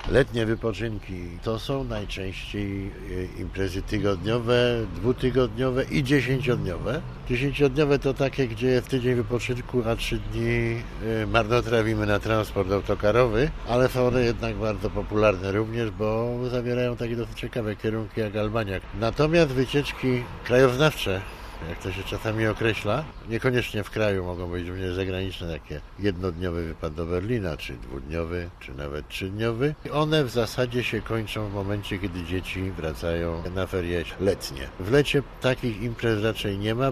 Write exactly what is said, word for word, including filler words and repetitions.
Letnie wypoczynki to są najczęściej imprezy tygodniowe, dwutygodniowe i dziesięciodniowe. Dziesięciodniowe to takie, gdzie w tydzień wypoczynku, a trzy dni marnotrawimy na transport autokarowy, ale są one jednak bardzo popularne również, bo zawierają takie dosyć ciekawe kierunki jak Albania. Natomiast wycieczki krajoznawcze, jak to się czasami określa, niekoniecznie w kraju, mogą być również zagraniczne, takie jednodniowy wypad do Berlina, czy dwudniowy, czy nawet trzydniowy. One w zasadzie się kończą w momencie, kiedy dzieci wracają na ferie letnie. W lecie takich imprez raczej nie ma.